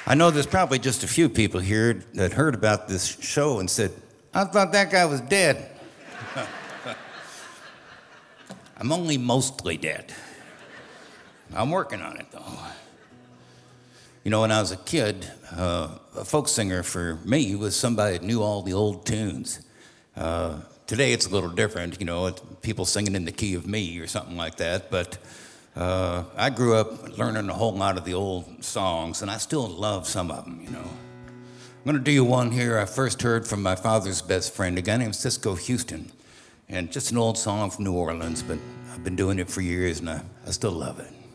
I know there's probably just a few people here that heard about this show and said, I thought that guy was dead. I'm only mostly dead. I'm working on it, though. You know, when I was a kid, a folk singer for me was somebody that knew all the old tunes. Today it's a little different, you know, it's people singing in the key of me or something like that, but I grew up learning a whole lot of the old songs, and I still love some of them, you know. I'm going to do you one here I first heard from my father's best friend, a guy named Cisco Houston, and just an old song from New Orleans, but I've been doing it for years, and I still love it.